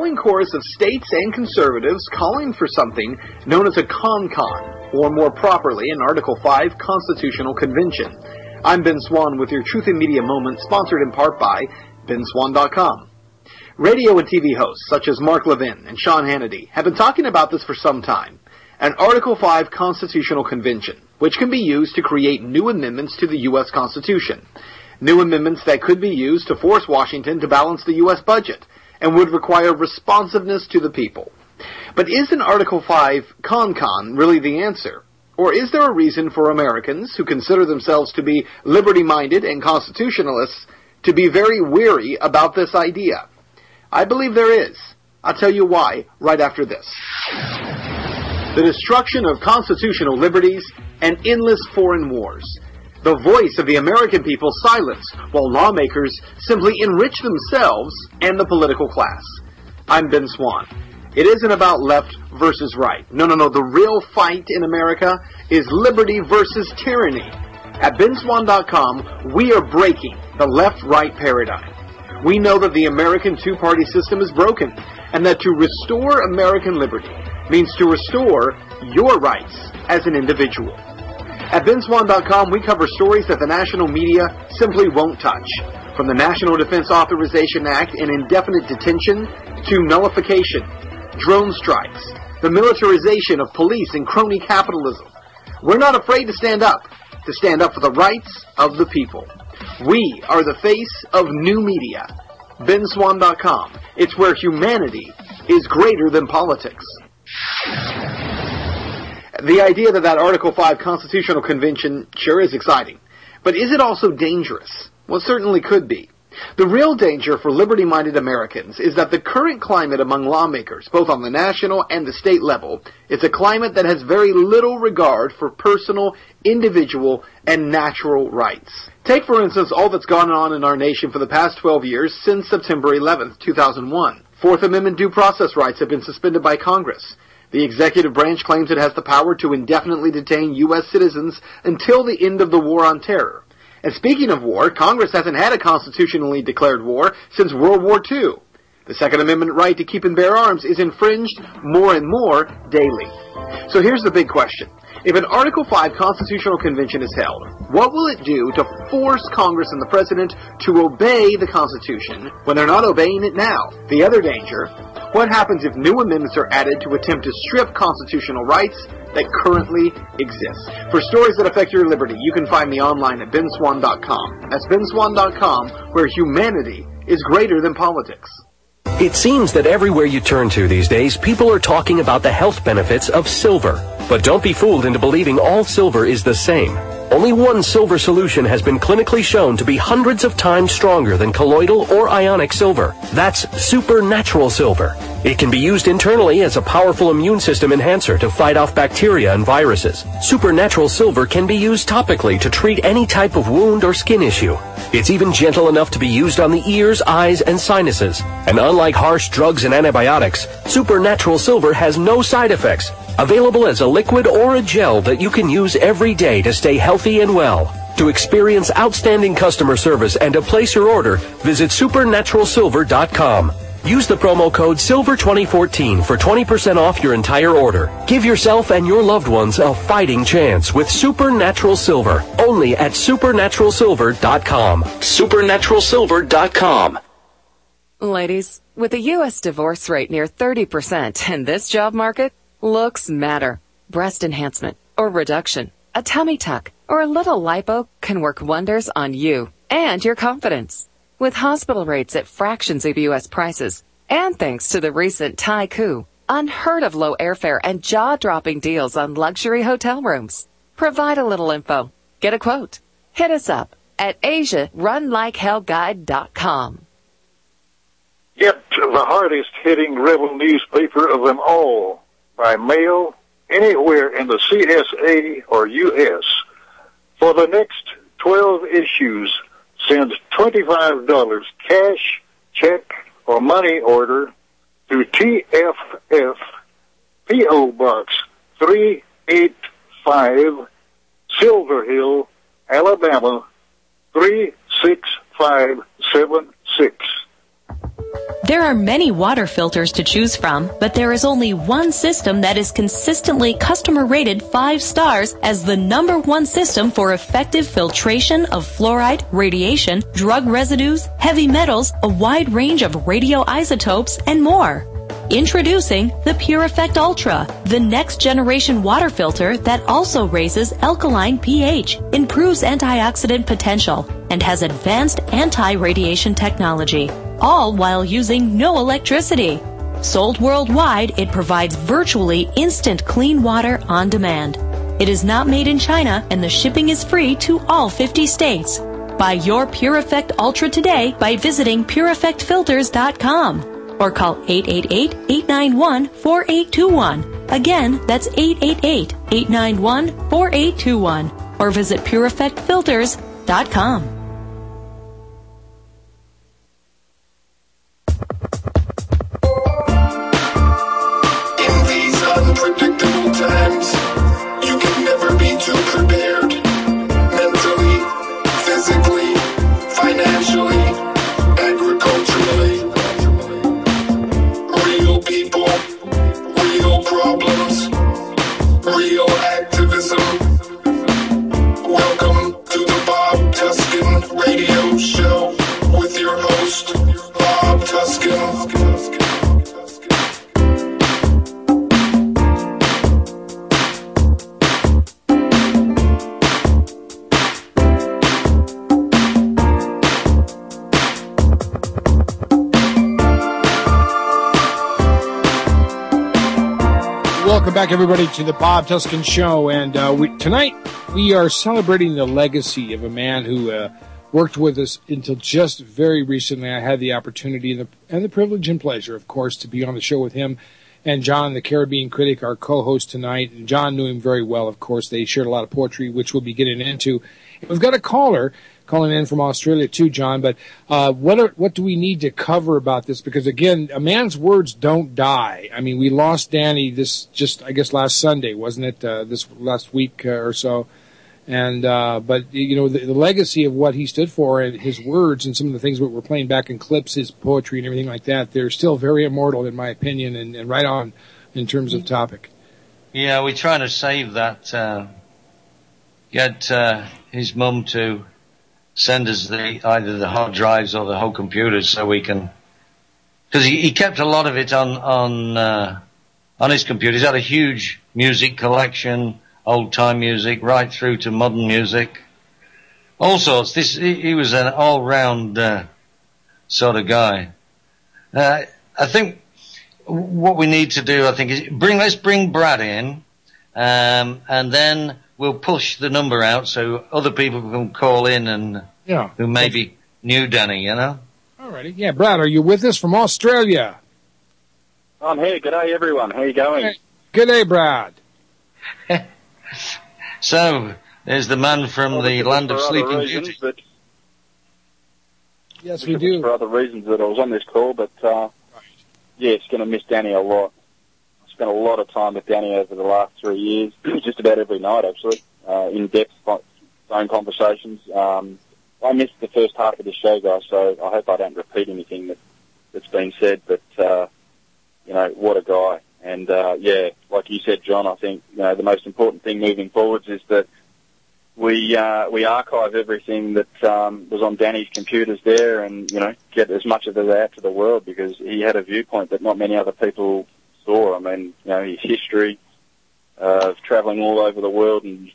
growing chorus of states and conservatives calling for something known as a CONCON, or more properly, an Article 5 Constitutional Convention. I'm Ben Swan with your Truth in Media Moment, sponsored in part by BenSwan.com. Radio and TV hosts such as Mark Levin and Sean Hannity have been talking about this for some time. An Article 5 Constitutional Convention, which can be used to create new amendments to the U.S. Constitution. New amendments that could be used to force Washington to balance the U.S. budget and would require responsiveness to the people. But is an Article 5 CONCON really the answer? Or is there a reason for Americans who consider themselves to be liberty-minded and constitutionalists to be very weary about this idea? I believe there is. I'll tell you why right after this. The destruction of constitutional liberties and endless foreign wars. The voice of the American people silenced while lawmakers simply enrich themselves and the political class. I'm Ben Swan. It isn't about left versus right. No. The real fight in America is liberty versus tyranny. At BenSwan.com, we are breaking the left-right paradigm. We know that the American two-party system is broken, and that to restore American liberty means to restore your rights as an individual. At BenSwan.com, we cover stories that the national media simply won't touch. From the National Defense Authorization Act and indefinite detention to nullification, drone strikes, the militarization of police and crony capitalism. We're not afraid to stand up for the rights of the people. We are the face of new media. BenSwan.com. It's where humanity is greater than politics. The idea that Article 5 Constitutional Convention sure is exciting. But is it also dangerous? Well, it certainly could be. The real danger for liberty-minded Americans is that the current climate among lawmakers, both on the national and the state level, is a climate that has very little regard for personal, individual, and natural rights. Take, for instance, all that's gone on in our nation for the past 12 years since September 11th, 2001. Fourth Amendment due process rights have been suspended by Congress. The executive branch claims it has the power to indefinitely detain U.S. citizens until the end of the war on terror. And speaking of war, Congress hasn't had a constitutionally declared war since World War II. The Second Amendment right to keep and bear arms is infringed more and more daily. So here's the big question. If an Article 5 Constitutional Convention is held, what will it do to force Congress and the President to obey the Constitution when they're not obeying it now? The other danger, what happens if new amendments are added to attempt to strip constitutional rights that currently exist? For stories that affect your liberty, you can find me online at BenSwan.com. That's BenSwan.com, where humanity is greater than politics. It seems that everywhere you turn to these days, people are talking about the health benefits of silver. But don't be fooled into believing all silver is the same. Only one silver solution has been clinically shown to be hundreds of times stronger than colloidal or ionic silver. That's supernatural silver. It can be used internally as a powerful immune system enhancer to fight off bacteria and viruses. Supernatural silver can be used topically to treat any type of wound or skin issue. It's even gentle enough to be used on the ears, eyes, and sinuses. And unlike harsh drugs and antibiotics, supernatural silver has no side effects. Available as a liquid or a gel that you can use every day to stay healthy and well. To experience outstanding customer service and to place your order, visit supernaturalsilver.com. Use the promo code SILVER2014 for 20% off your entire order. Give yourself and your loved ones a fighting chance with Supernatural Silver, only at supernaturalsilver.com. Supernaturalsilver.com. Ladies, with the U.S. divorce rate near 30% in this job market, looks matter. Breast enhancement or reduction, a tummy tuck, or a little lipo can work wonders on you and your confidence. With hospital rates at fractions of U.S. prices, and thanks to the recent Thai coup, unheard of low airfare and jaw-dropping deals on luxury hotel rooms. Provide a little info. Get a quote. Hit us up at AsiaRunLikeHellGuide.com. Get the hardest-hitting rebel newspaper of them all by mail anywhere in the CSA or U.S. For the next 12 issues, send $25 cash, check, or money order to TFF P.O. Box 385, Silver Hill, Alabama 36576. There are many water filters to choose from, but there is only one system that is consistently customer rated 5 stars as the #1 system for effective filtration of fluoride, radiation, drug residues, heavy metals, a wide range of radioisotopes, and more. Introducing the Pure Effect Ultra, the next generation water filter that also raises alkaline pH, improves antioxidant potential, and has advanced anti-radiation technology, all while using no electricity. Sold worldwide, it provides virtually instant clean water on demand. It is not made in China, and the shipping is free to all 50 states. Buy your Pure Effect Ultra today by visiting PureEffectFilters.com. or call 888-891-4821. Again, that's 888-891-4821. Or visit PureEffectFilters.com. In these unpredictable times, you can never be too prepared. Mentally, physically, financially, agriculturally. Real people, real problems, real activism. Welcome to the Bob Tuskin Radio Show with your host, Bob Tuskin. Welcome back, everybody, to the Bob Tuskin Show. And tonight we are celebrating the legacy of a man who worked with us until just very recently. I had the opportunity and the privilege and pleasure, of course, to be on the show with him and John, the Caribbean Critic, our co-host tonight. And John knew him very well, of course. They shared a lot of poetry, which we'll be getting into. And we've got a caller calling in from Australia too, John. But what do we need to cover about this? Because again, a man's words don't die. I mean, we lost Danny I guess last Sunday, wasn't it? This last week or so. And but you know, the legacy of what he stood for and his words and some of the things that we're playing back in clips, his poetry and everything like that, they're still very immortal in my opinion, and right on in terms of topic. Yeah, we're trying to save that. Get his mum to send us either the hard drives or the whole computers so we can, because he kept a lot of it on his computer. He's had a huge music collection, old time music right through to modern music, all sorts. He was an all round sort of guy. I think what we need to do, is let's bring Brad in, and then we'll push the number out so other people can call in and who maybe knew Danny, you know. Alrighty, yeah, Brad, are you with us from Australia? I'm here. G'day, everyone. How you going? Hey. G'day, Brad. So there's the man from the land of sleeping beauty. Yes, we do. For other reasons that I was on this call, but it's going to miss Danny a lot. I spent a lot of time with Danny over the last 3 years, just about every night actually, in-depth phone conversations. I missed the first half of the show, guys, so I hope I don't repeat anything that's been said, but, what a guy. And, like you said, John, I think, the most important thing moving forwards is that we archive everything that, was on Danny's computers there and, get as much of it out to the world, because he had a viewpoint that not many other people saw. I mean, his history of traveling all over the world and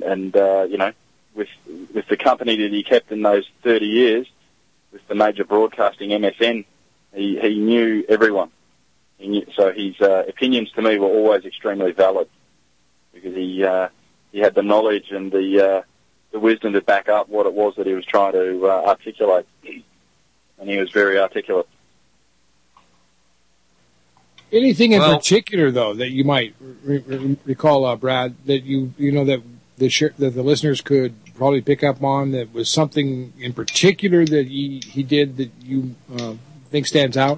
with the company that he kept in those 30 years, with the major broadcasting MSN, he knew everyone. So his opinions to me were always extremely valid, because he had the knowledge and the wisdom to back up what it was that he was trying to articulate, and he was very articulate. Anything in particular, though, that you might recall, Brad, that that the listeners could probably pick up on, that was something in particular that he did that you think stands out?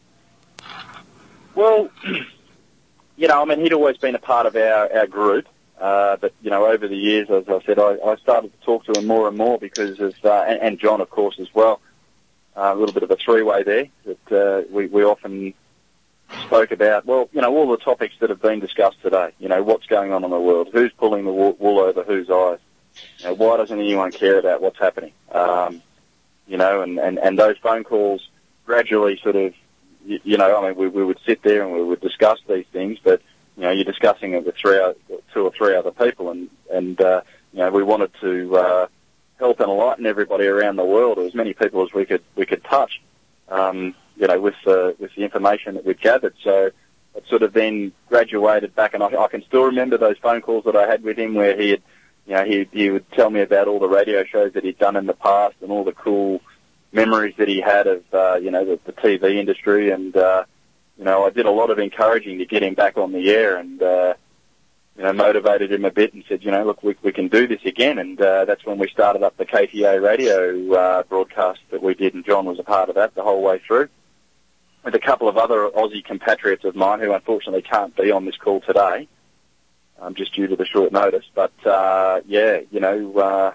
Well, he'd always been a part of our group, but, over the years, as I said, I started to talk to him more and more because of, and John, of course, as well, a little bit of a three-way there that we often spoke about, well, you know, all the topics that have been discussed today. You know, what's going on in the world, who's pulling the wool over whose eyes, you know, why doesn't anyone care about what's happening? You know, and those phone calls gradually sort of, you know, I mean, we would sit there and we would discuss these things, but, you know, you're discussing it with two or three other people, and you know, we wanted to help and enlighten everybody around the world, or as many people as we could touch, you know, with the information that we'd gathered. So it sort of then graduated back, and I can still remember those phone calls that I had with him where he had, you know, he would tell me about all the radio shows that he'd done in the past and all the cool memories that he had of, you know, the TV industry, and, you know, I did a lot of encouraging to get him back on the air, and, you know, motivated him a bit and said, you know, look, we can do this again, and that's when we started up the KTA radio broadcast that we did, and John was a part of that the whole way through, with a couple of other Aussie compatriots of mine who unfortunately can't be on this call today, just due to the short notice. But, yeah, you know,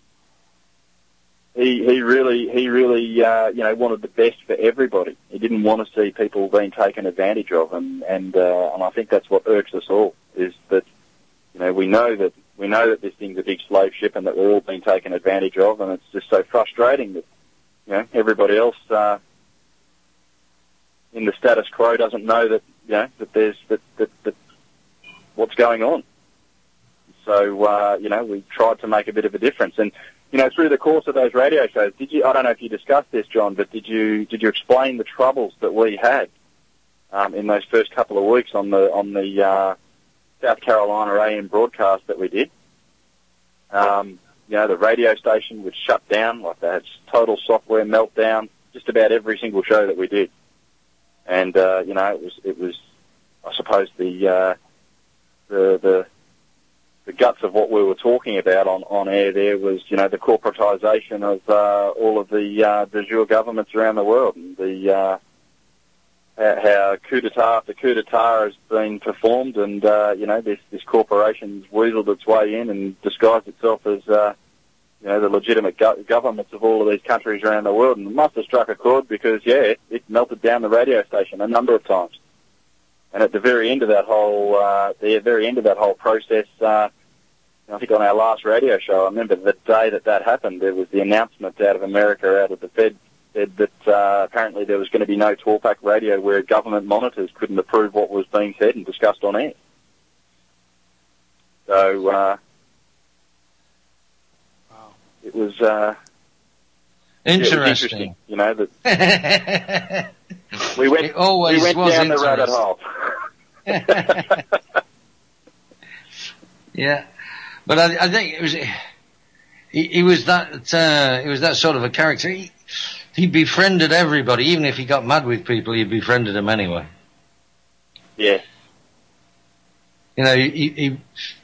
he really, you know, wanted the best for everybody. He didn't want to see people being taken advantage of, and I think that's what irks us all, is that, you know, we know that this thing's a big slave ship and that we're all being taken advantage of, and it's just so frustrating that, you know, everybody else in the status quo doesn't know that, you know, that there's that what's going on. So, you know, we tried to make a bit of a difference. And, you know, through the course of those radio shows, I don't know if you discussed this, John, but did you explain the troubles that we had, in those first couple of weeks on the South Carolina AM broadcast that we did? You know, the radio station would shut down, like they had total software meltdown, just about every single show that we did. And, you know, it was, I suppose, the guts of what we were talking about on air there was, you know, the corporatisation of all of the de jure governments around the world, and the how coup d'etat after coup d'etat has been performed, and you know, this corporation's weaseled its way in and disguised itself as you know, the legitimate governments of all of these countries around the world, and it must have struck a chord because, yeah, it melted down the radio station a number of times. And at the very end of that whole process, I think on our last radio show, I remember the day that happened, there was the announcement out of America, out of the Fed, said that apparently there was going to be no talkback radio where government monitors couldn't approve what was being said and discussed on air. So it was interesting. You know, that we went down the rabbit hole. Yeah, but I think it was he was that sort of a character. He befriended everybody, even if he got mad with people, he befriended them anyway. Yeah. You know, he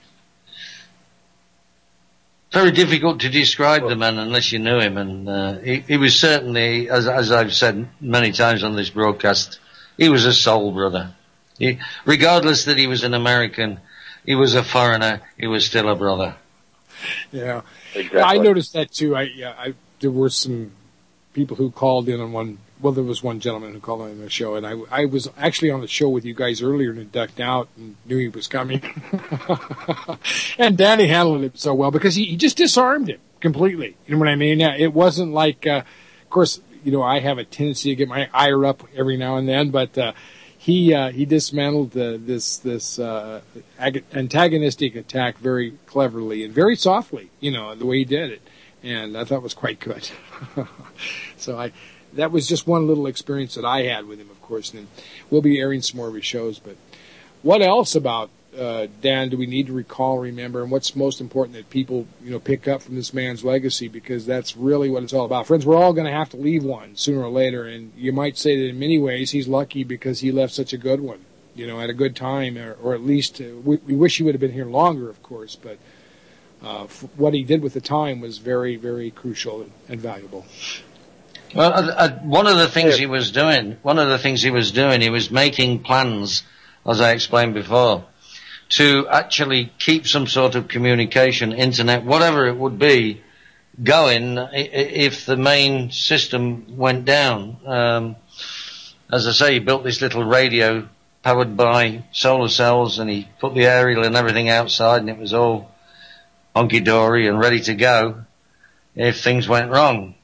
very difficult to describe the man unless you knew him, and he was certainly, as I've said many times on this broadcast, he was a soul brother. Regardless that he was an American, he was a foreigner, he was still a brother. Yeah, exactly. I noticed that too. There were some people who called in on one. Well, there was one gentleman who called in the show, and I was actually on the show with you guys earlier and ducked out and knew he was coming. And Danny handled it so well because he just disarmed him completely. You know what I mean? It wasn't like, of course, you know, I have a tendency to get my ire up every now and then, but he dismantled this antagonistic attack very cleverly and very softly, you know, the way he did it. And I thought it was quite good. So that was just one little experience that I had with him, of course, and we'll be airing some more of his shows. But what else about Dan do we need to recall, remember, and what's most important that people, you know, pick up from this man's legacy, because that's really what it's all about. Friends, we're all going to have to leave one sooner or later, and you might say that in many ways he's lucky because he left such a good one, you know, at a good time, or at least we wish he would have been here longer, of course, but what he did with the time was very, very crucial and valuable. Well, one of the things he was doing, he was making plans, as I explained before, to actually keep some sort of communication, internet, whatever it would be, going if the main system went down. As I say, he built this little radio powered by solar cells, and he put the aerial and everything outside, and it was all hunky-dory and ready to go if things went wrong.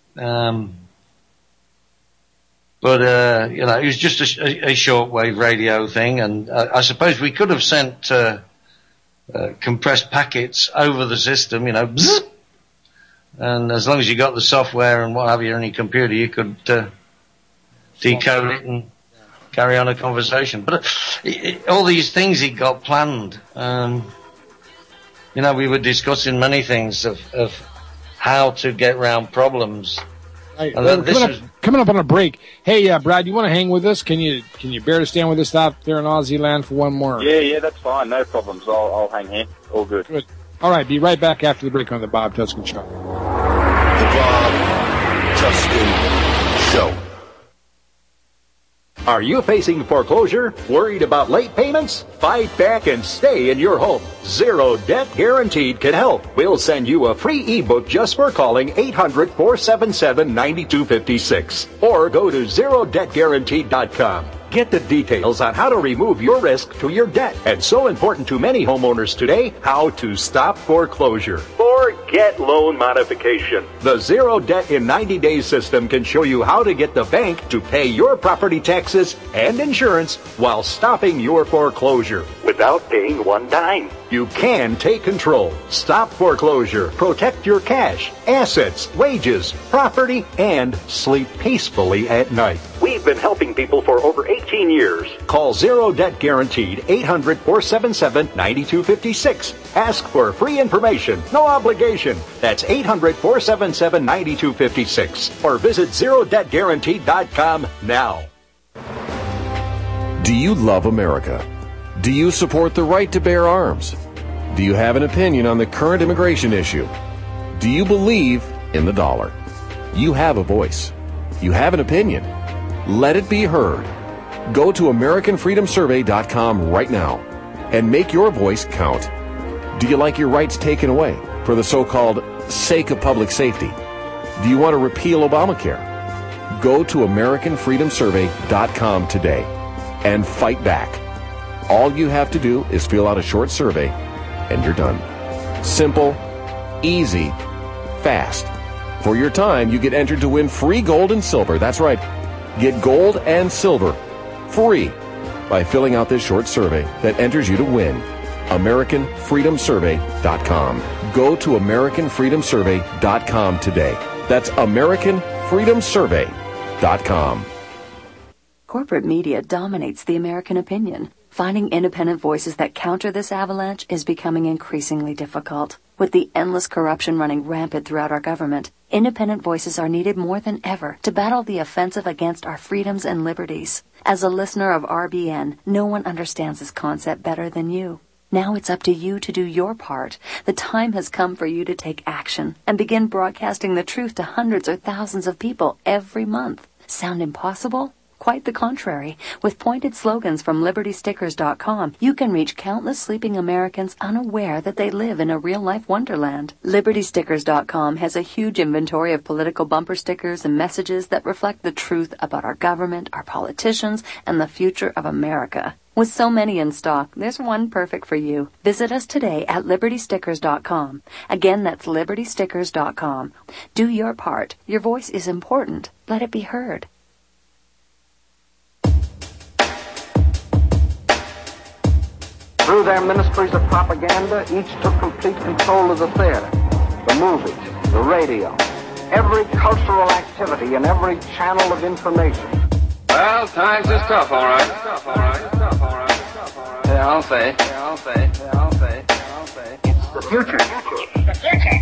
But it was just a shortwave radio thing, and I suppose we could have sent compressed packets over the system, bzzz, and as long as you got the software and what have you in your computer, you could decode it and carry on a conversation. But all these things he got planned. We were discussing many things of how to get around problems. Right. Coming up on a break. Hey, Brad, you want to hang with us? Can you bear to stand with us out there in Aussie land for one more? Yeah, that's fine. No problems. I'll hang here. All good. All right, be right back after the break on the Bob Tuskin Show. The Bob Tuskin Show. Are you facing foreclosure? Worried about late payments? Fight back and stay in your home. Zero Debt Guaranteed can help. We'll send you a free ebook just for calling 800-477-9256. Or go to ZeroDebtGuaranteed.com. Get the details on how to remove your risk to your debt. And so important to many homeowners today, how to stop foreclosure. Forget loan modification. The Zero Debt in 90 Days system can show you how to get the bank to pay your property taxes and insurance while stopping your foreclosure. Without paying one dime. You can take control, stop foreclosure, protect your cash, assets, wages, property, and sleep peacefully at night. We've been helping people for over 18 years. Call Zero Debt Guaranteed, 800-477-9256. Ask for free information, no obligation. That's 800-477-9256. Or visit ZeroDebtGuaranteed.com now. Do you love America? Do you support the right to bear arms? Do you have an opinion on the current immigration issue? Do you believe in the dollar? You have a voice. You have an opinion. Let it be heard. Go to AmericanFreedomSurvey.com right now and make your voice count. Do you like your rights taken away for the so-called sake of public safety? Do you want to repeal Obamacare? Go to AmericanFreedomSurvey.com today and fight back. All you have to do is fill out a short survey and you're done. Simple, easy, fast. For your time, you get entered to win free gold and silver. That's right. Get gold and silver free by filling out this short survey that enters you to win. AmericanFreedomSurvey.com. Go to AmericanFreedomSurvey.com today. That's AmericanFreedomSurvey.com. Corporate media dominates the American opinion. Finding independent voices that counter this avalanche is becoming increasingly difficult. With the endless corruption running rampant throughout our government, independent voices are needed more than ever to battle the offensive against our freedoms and liberties. As a listener of RBN, no one understands this concept better than you. Now it's up to you to do your part. The time has come for you to take action and begin broadcasting the truth to hundreds or thousands of people every month. Sound impossible? Quite the contrary. With pointed slogans from LibertyStickers.com, you can reach countless sleeping Americans unaware that they live in a real-life wonderland. LibertyStickers.com has a huge inventory of political bumper stickers and messages that reflect the truth about our government, our politicians, and the future of America. With so many in stock, there's one perfect for you. Visit us today at LibertyStickers.com. Again, that's LibertyStickers.com. Do your part. Your voice is important. Let it be heard. Through their ministries of propaganda, each took complete control of the theater, the movies, the radio, every cultural activity and every channel of information. Well, times is tough, all right. Yeah, I'll say. It's the future. The future.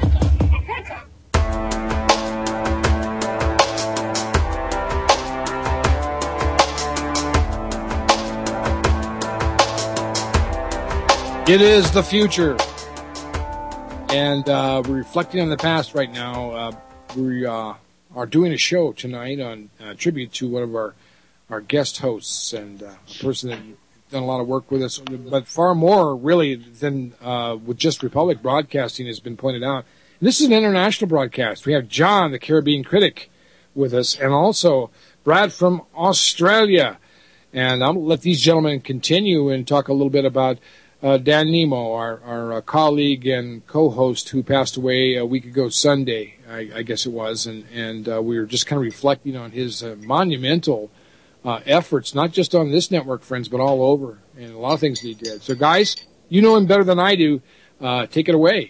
It is the future. And we're reflecting on the past right now. We are doing a show tonight on tribute to one of our guest hosts and a person that done a lot of work with us, but far more really than with just Republic Broadcasting has been pointed out. This is an international broadcast. We have John, the Caribbean critic, with us, and also Brad from Australia. And I'll let these gentlemen continue and talk a little bit about Dan Nemo, our colleague and co-host who passed away a week ago Sunday, I guess it was. And we were just kind of reflecting on his monumental efforts, not just on this network, friends, but all over, and a lot of things that he did. So, guys, you know him better than I do. Take it away.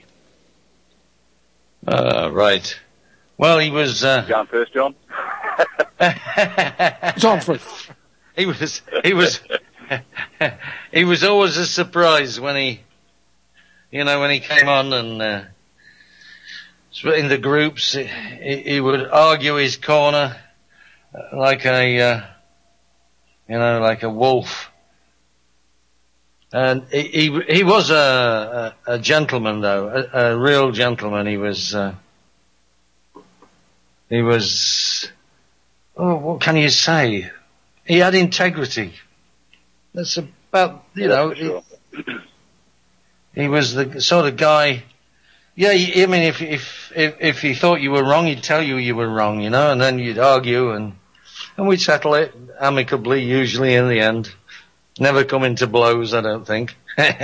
Right. Well, he was... John first, John? John first. He was always a surprise when he came on and, in the groups, he would argue his corner like a wolf. And he was a gentleman, though, a real gentleman. He was, what can you say? He had integrity. That's about, he was the sort of guy, I mean, if he thought you were wrong, he'd tell you were wrong, and then you'd argue and we'd settle it amicably, usually in the end. Never come into blows, I don't think.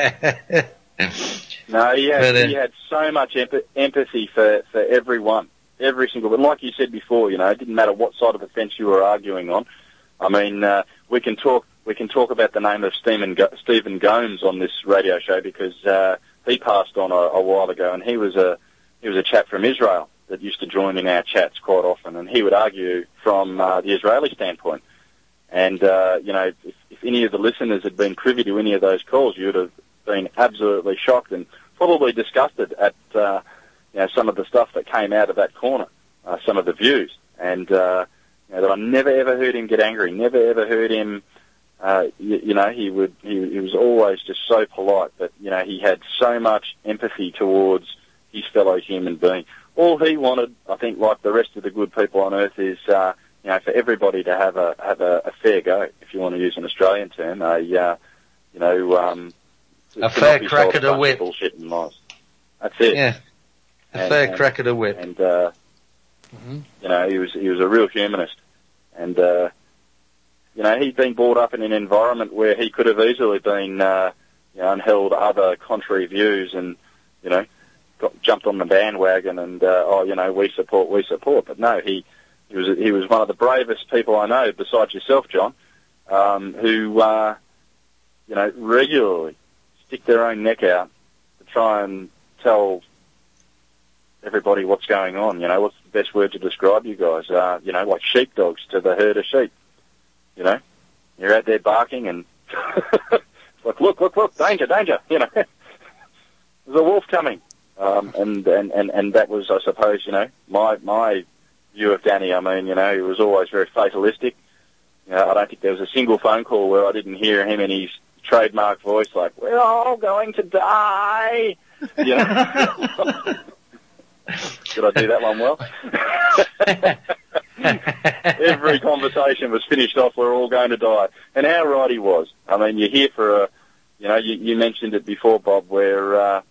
No, he had so much empathy for everyone, every single one. Like you said before, it didn't matter what side of the fence you were arguing on. I mean, we can talk about the name of Stephen Gomes on this radio show because he passed on a while ago, and he was a chap from Israel that used to join in our chats quite often, and he would argue from the Israeli standpoint. And if any of the listeners had been privy to any of those calls, you would have been absolutely shocked and probably disgusted at some of the stuff that came out of that corner, some of the views, and that I never ever heard him get angry, never ever heard him. He was always just so polite, but he had so much empathy towards his fellow human being. All he wanted, I think, like the rest of the good people on earth, is for everybody to have a fair go, if you want to use an Australian term, a fair crack at a whip. Bullshit and lies. That's it. Yeah, a fair crack at a whip. And he was a real humanist, and he'd been brought up in an environment where he could have easily been and held other contrary views, and jumped on the bandwagon and we support. But no, he was one of the bravest people I know, besides yourself, John, who regularly stick their own neck out to try and tell everybody what's going on. What's the best word to describe you guys? Like sheepdogs to the herd of sheep. You're out there barking and it's like, look, danger, there's a wolf coming. And that was, I suppose, my view of Danny. I mean, he was always very fatalistic. I don't think there was a single phone call where I didn't hear him in his trademark voice, like, we're all going to die. Did I do that one well? Every conversation was finished off, we're all going to die. And how right he was. I mean, you're here for you mentioned it before, Bob, where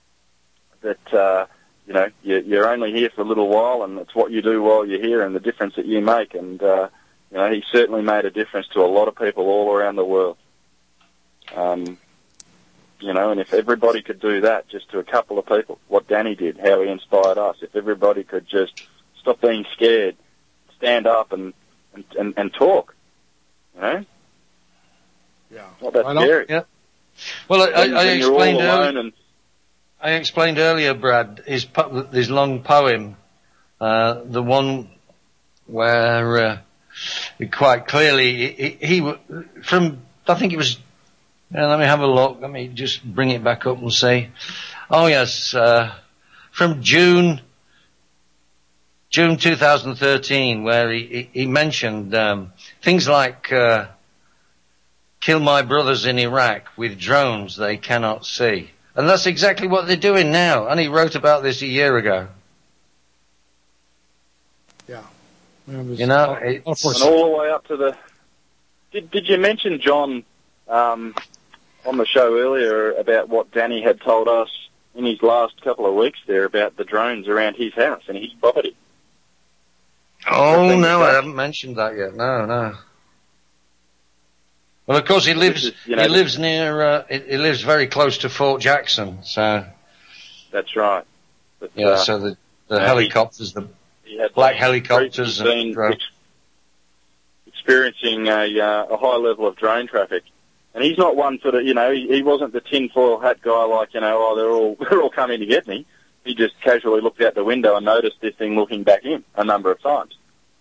you're only here for a little while, and it's what you do while you're here and the difference that you make. And, he certainly made a difference to a lot of people all around the world. And if everybody could do that just to a couple of people, what Danny did, how he inspired us, if everybody could just stop being scared, stand up and talk, Yeah. Not that scary. Yeah. Well, I explained earlier, Brad, his long poem, the one where quite clearly he from, I think it was, let me have a look, let me just bring it back up and say, oh yes, from June 2013, where he mentioned things like kill my brothers in Iraq with drones they cannot see. And that's exactly what they're doing now. And he wrote about this a year ago. Yeah. and all the way up to the... Did you mention, John, on the show earlier about what Danny had told us in his last couple of weeks there about the drones around his house and his property. Oh, no, I haven't mentioned that yet. No. Well, of course, he lives near, he lives very close to Fort Jackson, so. That's right. But, so the helicopters, the black helicopters and drones. Experiencing a high level of drone traffic. And he's not one for the, he wasn't the tinfoil hat guy like, they're all coming to get me. He just casually looked out the window and noticed this thing looking back in a number of times.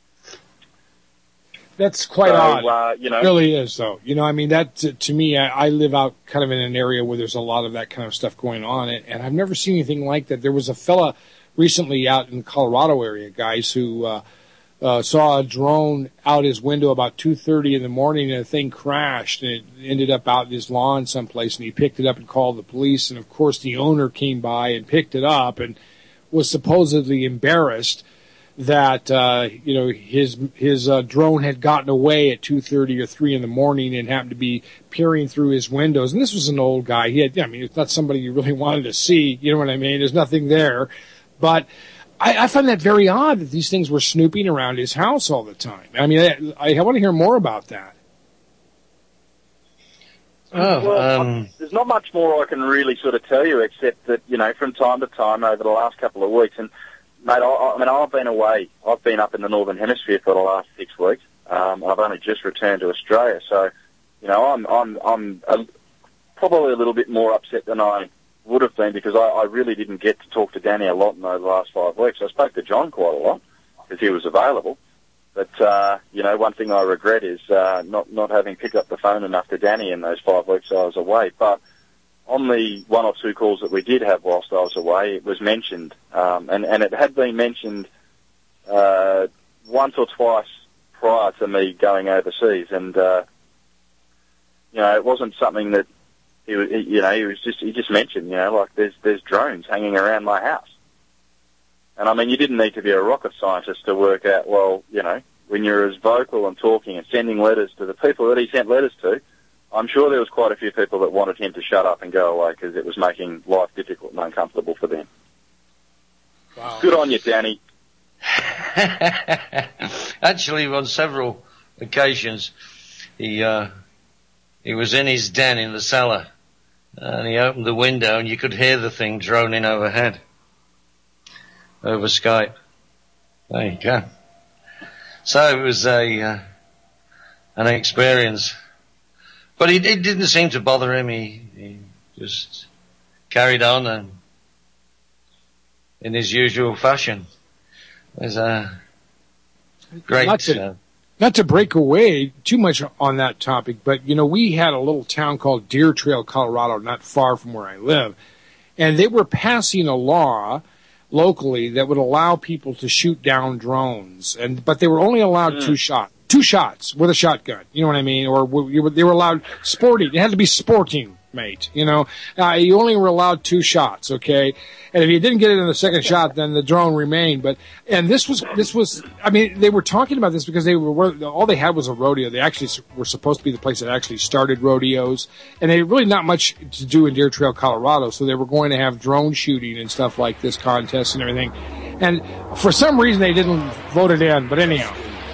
That's quite odd. It really is, though. That, to me, I live out kind of in an area where there's a lot of that kind of stuff going on, and I've never seen anything like that. There was a fella recently out in the Colorado area, guys, who saw a drone out his window about 2:30 in the morning, and the thing crashed, and it ended up out in his lawn someplace, and he picked it up and called the police, and of course the owner came by and picked it up and was supposedly embarrassed that his drone had gotten away at 2:30 or 3 in the morning and happened to be peering through his windows. And this was an old guy. It's not somebody you really wanted to see. You know what I mean? There's nothing there. But I find that very odd that these things were snooping around his house all the time. I want to hear more about that. There's not much more I can really sort of tell you, except that, from time to time over the last couple of weeks, and mate, I've been away. I've been up in the Northern Hemisphere for the last 6 weeks. I've only just returned to Australia, so I'm probably a little bit more upset than I would have been, because I really didn't get to talk to Danny a lot in the last 5 weeks. I spoke to John quite a lot because he was available. But one thing I regret is not having picked up the phone enough to Danny in those 5 weeks I was away. But on the 1 or 2 calls that we did have whilst I was away, it was mentioned, and it had been mentioned once or twice prior to me going overseas, and it wasn't something that he just mentioned, like there's drones hanging around my house, and you didn't need to be a rocket scientist to work out, when you're as vocal and talking and sending letters to the people that he sent letters to, I'm sure there was quite a few people that wanted him to shut up and go away because it was making life difficult and uncomfortable for them. Wow. Good on you, Danny. Actually, on several occasions, he was in his den in the cellar, and he opened the window, and you could hear the thing droning overhead over Skype. There you go. So it was an experience. But it didn't seem to bother him. He just carried on and in his usual fashion. It was great. Not to break away too much on that topic, but, we had a little town called Deer Trail, Colorado, not far from where I live, and they were passing a law locally that would allow people to shoot down drones, but they were only allowed 2 shots. 2 shots with a shotgun, you know what I mean? Or they were allowed sporting. It had to be sporting, mate, you only were allowed 2 shots, okay? And if you didn't get it in the second shot, then the drone remained. And this was, they were talking about this because all they had was a rodeo. They actually were supposed to be the place that actually started rodeos. And they had really not much to do in Deer Trail, Colorado, so they were going to have drone shooting and stuff like this, contests and everything. And for some reason they didn't vote it in, but anyhow.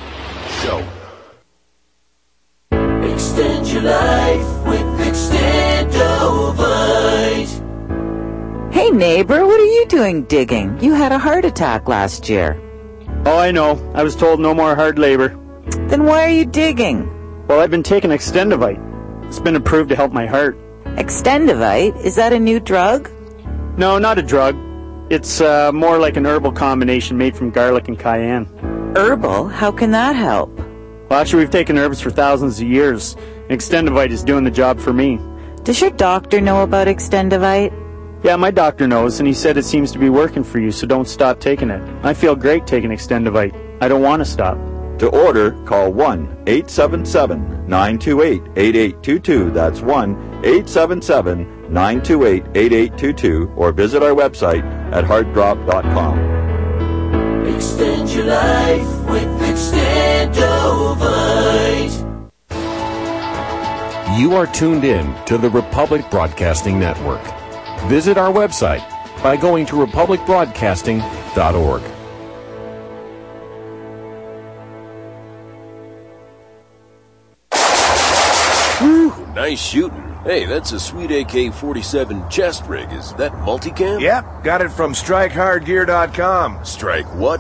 Extend your life with Extendovite. Hey neighbor, what are you doing digging? You had a heart attack last year. Oh, I know. I was told no more hard labor. Then why are you digging? Well, I've been taking Extendovite. It's been approved to help my heart. Extendovite? Is that a new drug? No, not a drug. It's more like an herbal combination made from garlic and cayenne. Herbal? How can that help? Well, actually, we've taken herbs for thousands of years. Extendovite is doing the job for me. Does your doctor know about Extendovite? Yeah, my doctor knows, and he said it seems to be working for you, so don't stop taking it. I feel great taking Extendovite. I don't want to stop. To order, call 1-877-928-8822. That's 1-877-928-8822, or visit our website at harddrop.com. Extend your life with Extendovite. You are tuned in to the Republic Broadcasting Network. Visit our website by going to republicbroadcasting.org. Whew, nice shooting. Hey, that's a sweet AK-47 chest rig. Is that multicam? Yep, got it from StrikeHardGear.com. Strike what?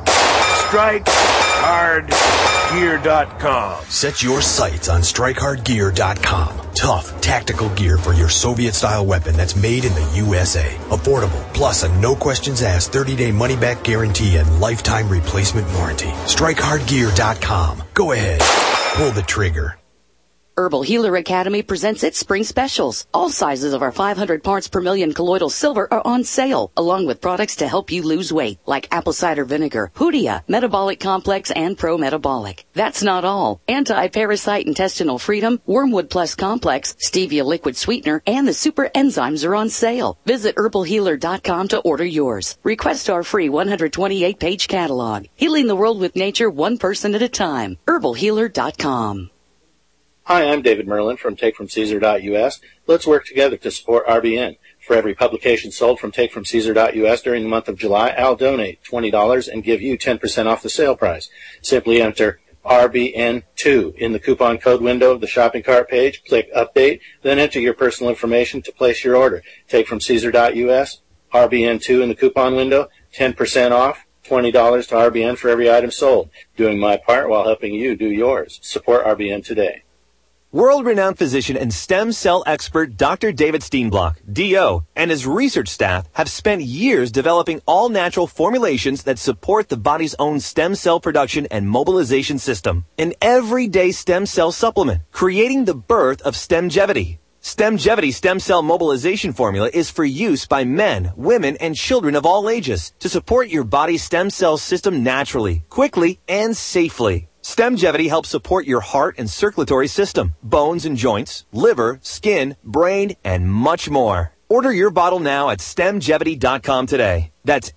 StrikeHardGear.com. Set your sights on StrikeHardGear.com. Tough, tactical gear for your Soviet-style weapon that's made in the USA. Affordable, plus a no-questions-asked 30-day money-back guarantee and lifetime replacement warranty. StrikeHardGear.com. Go ahead. Pull the trigger. Herbal Healer Academy presents its spring specials. All sizes of our 500 parts per million colloidal silver are on sale, along with products to help you lose weight, like apple cider vinegar, Hoodia, Metabolic Complex, and Pro Metabolic. That's not all. Anti-Parasite Intestinal Freedom, Wormwood Plus Complex, Stevia Liquid Sweetener, and the Super Enzymes are on sale. Visit herbalhealer.com to order yours. Request our free 128-page catalog. Healing the world with nature, one person at a time. herbalhealer.com. Hi, I'm David Merlin from TakeFromCaesar.us. Let's work together to support RBN. For every publication sold from TakeFromCaesar.us during the month of July, I'll donate $20 and give you 10% off the sale price. Simply enter RBN2 in the coupon code window of the shopping cart page, click Update, then enter your personal information to place your order. TakeFromCaesar.us, RBN2 in the coupon window, 10% off, $20 to RBN for every item sold. Doing my part while helping you do yours. Support RBN today. World-renowned physician and stem cell expert Dr. David Steenblock, DO, and his research staff have spent years developing all-natural formulations that support the body's own stem cell production and mobilization system. An everyday stem cell supplement, creating the birth of Stemgevity. Stemgevity stem cell mobilization formula is for use by men, women, and children of all ages to support your body's stem cell system naturally, quickly, and safely. Stemgevity helps support your heart and circulatory system, bones and joints, liver, skin, brain, and much more. Order your bottle now at Stemgevity.com today. That's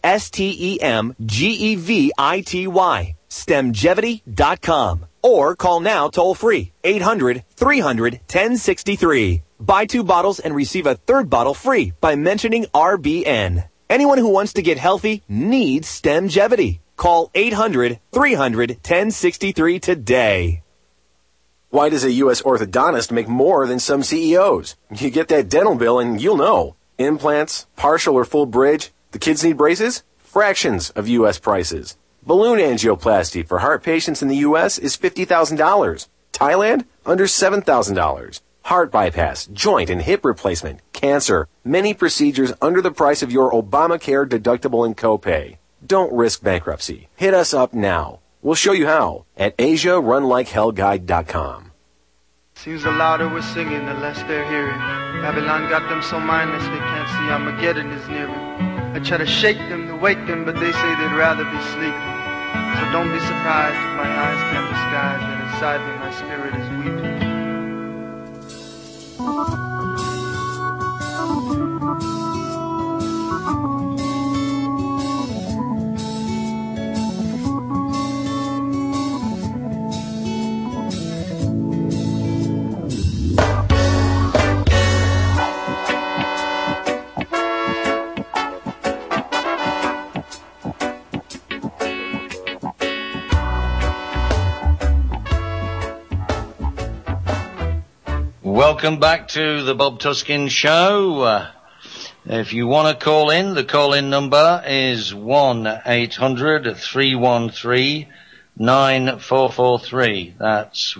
STEMGEVITY. Stemgevity.com. Or call now toll free, 800-300-1063. Buy 2 bottles and receive a 3rd bottle free by mentioning RBN. Anyone who wants to get healthy needs Stemgevity. Call 800-300-1063 today. Why does a U.S. orthodontist make more than some CEOs? You get that dental bill and you'll know. Implants, partial or full bridge, the kids need braces? Fractions of U.S. prices. Balloon angioplasty for heart patients in the U.S. is $50,000. Thailand? Under $7,000. Heart bypass, joint and hip replacement, cancer, many procedures under the price of your Obamacare deductible and copay. Don't risk bankruptcy. Hit us up now. We'll show you how at AsiaRunLikeHellGuide.com. Seems the louder we're singing, the less they're hearing. Babylon got them so mindless they can't see Armageddon is nearing. I try to shake them, to wake them, but they say they'd rather be sleeping. So don't be surprised if my eyes can disguise that inside me my spirit is weeping. Welcome back to the Bob Tuskin Show. If you want to call in, the call-in number is 1-800-313-9443. That's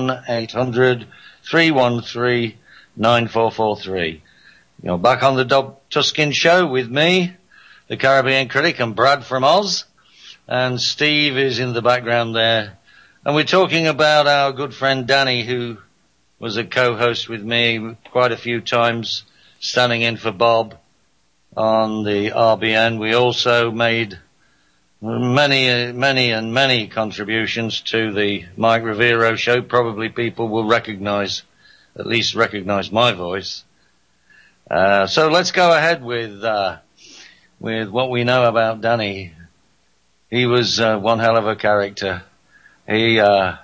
1-800-313-9443. You're back on the Bob Tuskin Show with me, the Caribbean critic, and Brad from Oz. And Steve is in the background there. And we're talking about our good friend Danny, who was a co-host with me quite a few times, standing in for Bob on the RBN. We also made many contributions to the Mike Rivero show. Probably people will at least recognize my voice. So let's go ahead with what we know about Danny. He was one hell of a character. He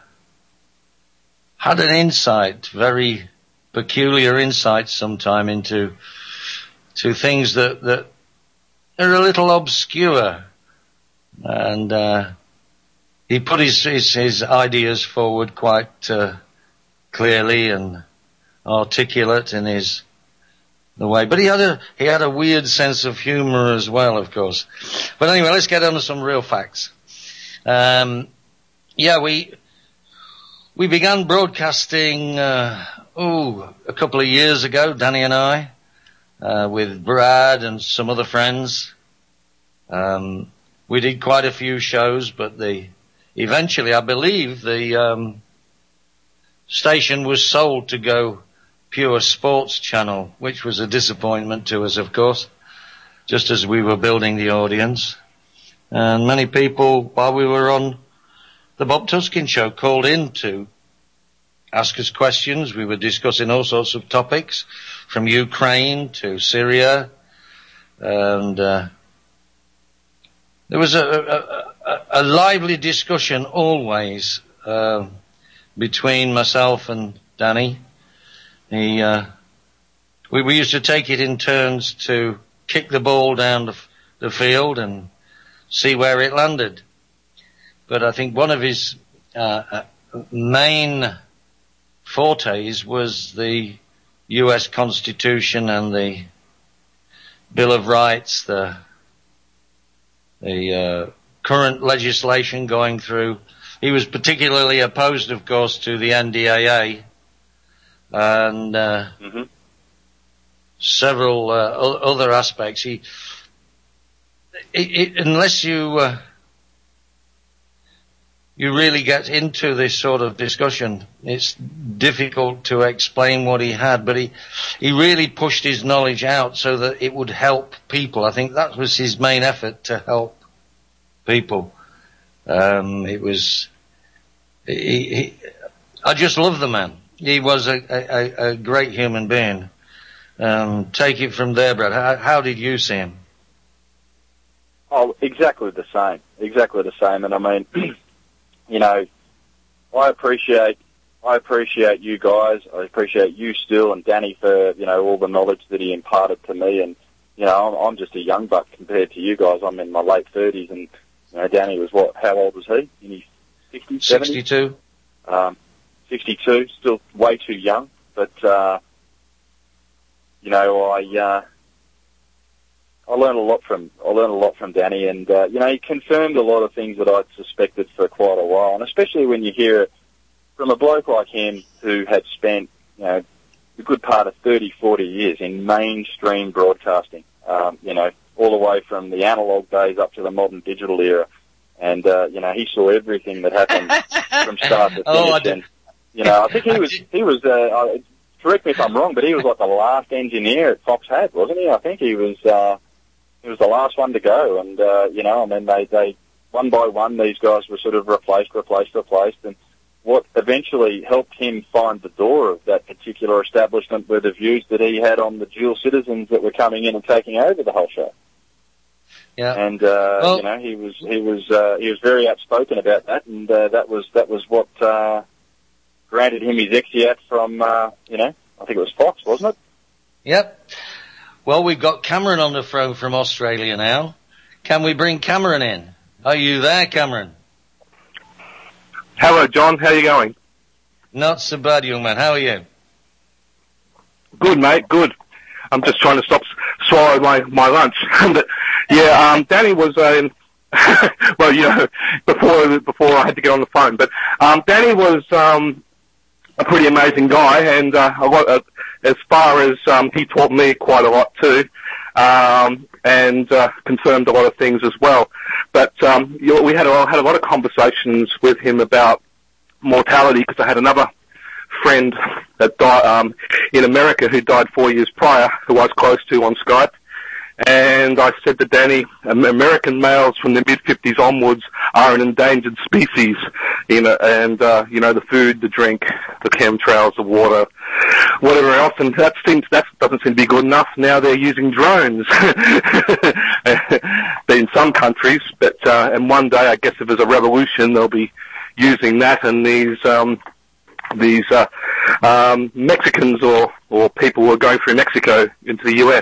had an insight, very peculiar insight sometime into to things that are a little obscure. And he put his ideas forward quite clearly and articulate in the way. But he had a weird sense of humor as well, of course. But anyway, let's get on to some real facts. We began broadcasting a couple of years ago, Danny and I, with Brad and some other friends. We did quite a few shows, but eventually, I believe, the station was sold to go pure sports channel, which was a disappointment to us, of course, just as we were building the audience. And many people, while we were on the Bob Tuskin Show, called in to ask us questions. We were discussing all sorts of topics, from Ukraine to Syria, and there was a lively discussion always between myself and Danny. We used to take it in turns to kick the ball down the field and see where it landed. But I think one of his main fortes was the U.S. Constitution and the Bill of Rights, the current legislation going through. He was particularly opposed, of course, to the NDAA and several other aspects. Unless you really get into this sort of discussion, it's difficult to explain what he had, but he really pushed his knowledge out so that it would help people. I think that was his main effort, to help people. I just love the man. He was a great human being. Take it from there, Brad. How did you see him? Oh, exactly the same. Exactly the same. And I mean, you know, I appreciate you guys. I appreciate you, Stu, and Danny for, you know, all the knowledge that he imparted to me. And, you know, I'm just a young buck compared to you guys. I'm in my late 30s, and, you know, Danny was how old was he? In his 60s, 70s? 62. 62, still way too young. But, you know, I learned a lot from Danny, and you know, he confirmed a lot of things that I'd suspected for quite a while, and especially when you hear it from a bloke like him who had spent, you know, a good part of 30, 40 years in mainstream broadcasting, you know, all the way from the analog days up to the modern digital era, and you know, he saw everything that happened from start to finish. And you know, I think he was correct me if I'm wrong, but he was like the last engineer at Fox had, wasn't he? I think he was the last one to go, and you know, I mean, they one by one, these guys were sort of replaced, and what eventually helped him find the door of that particular establishment were the views that he had on the dual citizens that were coming in and taking over the whole show. Yeah, and you know, he was very outspoken about that, and that was what granted him his exeat from you know, I think it was Fox, wasn't it? Yep. Well, we've got Cameron on the phone from Australia now. Can we bring Cameron in? Are you there, Cameron? Hello, John. How are you going? Not so bad, young man. How are you? Good, mate. Good. I'm just trying to swallow my lunch. But, yeah, Danny was, well, you know, before I had to get on the phone. But Danny was a pretty amazing guy, and as far as he taught me quite a lot too, and confirmed a lot of things as well. But you know, we had a lot of conversations with him about mortality, because I had another friend that died in America who died 4 years prior, who I was close to on Skype. And I said to Danny, American males from the mid-50s onwards are an endangered species, you know, and, you know, the food, the drink, the chemtrails, the water, whatever else, and that doesn't seem to be good enough. Now they're using drones in some countries, but, and one day, I guess if there's a revolution, they'll be using that and these, these Mexicans or people who were going through Mexico into the US.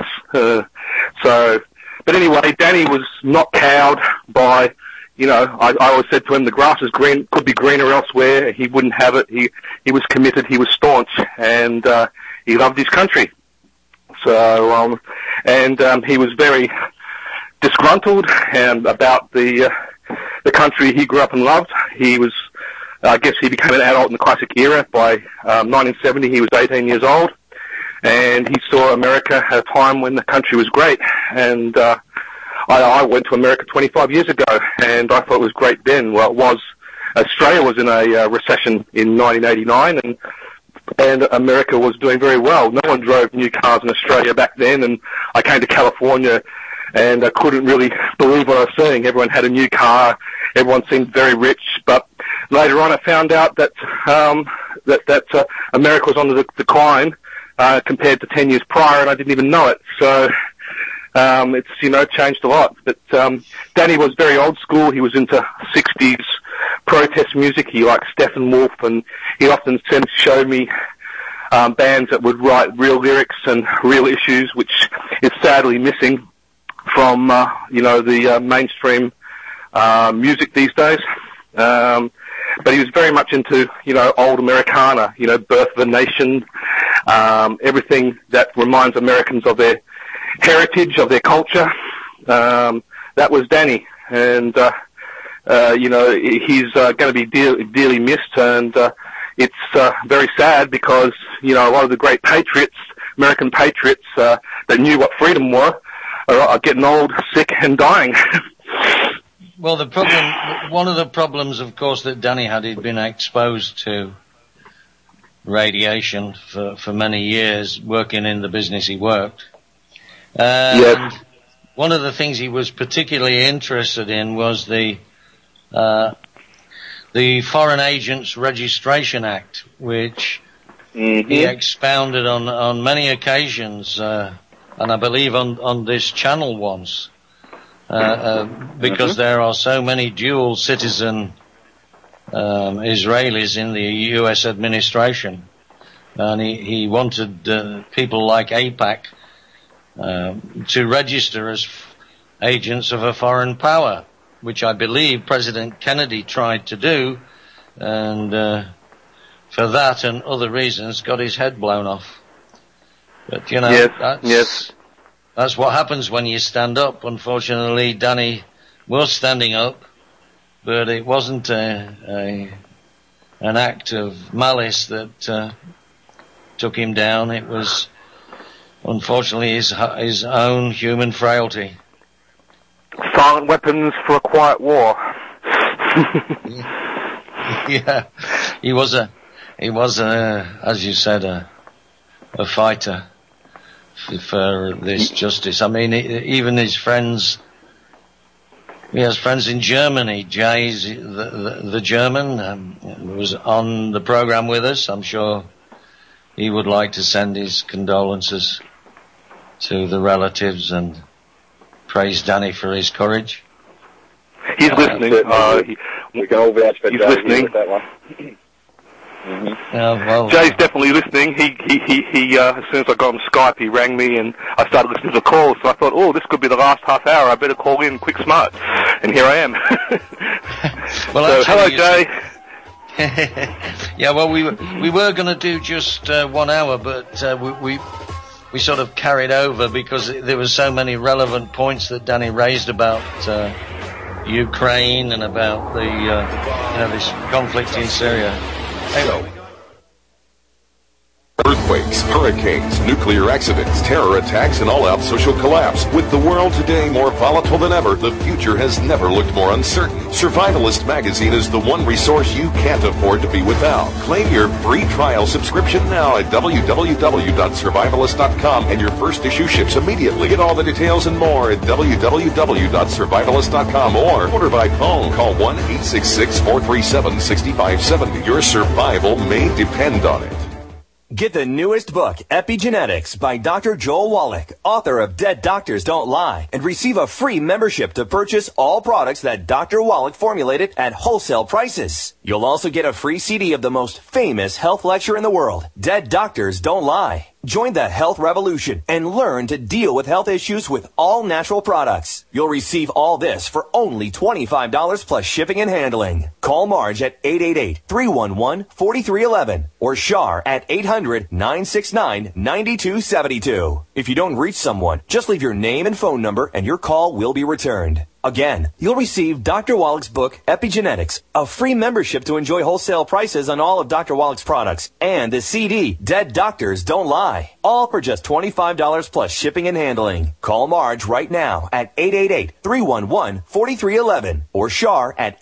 But anyway, Danny was not cowed by, I always said to him, the grass is green, could be greener elsewhere. He wouldn't have it. He was committed. He was staunch, and he loved his country. So, he was very disgruntled about the country he grew up and loved. He was, I guess he became an adult in the classic era. By 1970, he was 18 years old, and he saw America at a time when the country was great. And I went to America 25 years ago, and I thought it was great then. Well, it was. Australia was in a recession in 1989, and America was doing very well. No one drove new cars in Australia back then, and I came to California, and I couldn't really believe what I was seeing. Everyone had a new car. Everyone seemed very rich. But later on, I found out that America was on the decline compared to 10 years prior, and I didn't even know it. So it's changed a lot. But Danny was very old school. He was into 60s protest music. He liked Steppenwolf, and he often showed me bands that would write real lyrics and real issues, which is sadly missing from the mainstream music these days. But he was very much into old Americana, Birth of a Nation, everything that reminds Americans of their heritage, of their culture. That was Danny, and he's going to be dearly missed, and it's very sad because a lot of the great patriots, American patriots that knew what freedom was, are getting old, sick, and dying. Well, one of the problems, of course, that Danny had, he'd been exposed to radiation for many years, working in the business he worked. And one of the things he was particularly interested in was the Foreign Agents Registration Act, which he expounded on many occasions, and I believe on this channel once, because there are so many dual citizen Israelis in the U.S. administration, and he wanted people like AIPAC to register as agents of a foreign power, which I believe President Kennedy tried to do, and for that and other reasons got his head blown off. But that's what happens when you stand up. Unfortunately, Danny was standing up, but it wasn't an act of malice that took him down. It was, unfortunately, his own human frailty. Silent weapons for a quiet war. Yeah, he was as you said, a fighter for this justice. I mean, even his friends. He has friends in Germany. Jay's the German was on the program with us. I'm sure he would like to send his condolences to the relatives and praise Danny for his courage. He's listening. We can all vouch for he's Jay listening. with that one. Jay's definitely listening. He as soon as I got on Skype, he rang me and I started listening to the call. So I thought, this could be the last half hour. I better call in quick smart. And here I am. Well, so, hello, Jay. Yeah, well, we were going to do just 1 hour, but we sort of carried over because there were so many relevant points that Danny raised about Ukraine and about the this conflict in Syria. Anyway. Earthquakes, hurricanes, nuclear accidents, terror attacks, and all-out social collapse. With the world today more volatile than ever, the future has never looked more uncertain. Survivalist Magazine is the one resource you can't afford to be without. Claim your free trial subscription now at www.survivalist.com, and your first issue ships immediately. Get all the details and more at www.survivalist.com or order by phone. Call 1-866-437-6570. Your survival may depend on it. Get the newest book, Epigenetics, by Dr. Joel Wallach, author of Dead Doctors Don't Lie, and receive a free membership to purchase all products that Dr. Wallach formulated at wholesale prices. You'll also get a free CD of the most famous health lecture in the world, Dead Doctors Don't Lie. Join the health revolution and learn to deal with health issues with all natural products. You'll receive all this for only $25 plus shipping and handling. Call Marge at 888-311-4311 or Shar at 800-969-9272. If you don't reach someone, just leave your name and phone number and your call will be returned. Again, you'll receive Dr. Wallach's book, Epigenetics, a free membership to enjoy wholesale prices on all of Dr. Wallach's products, and the CD, Dead Doctors Don't Lie, all for just $25 plus shipping and handling. Call Marge right now at 888-311-4311 or Shar at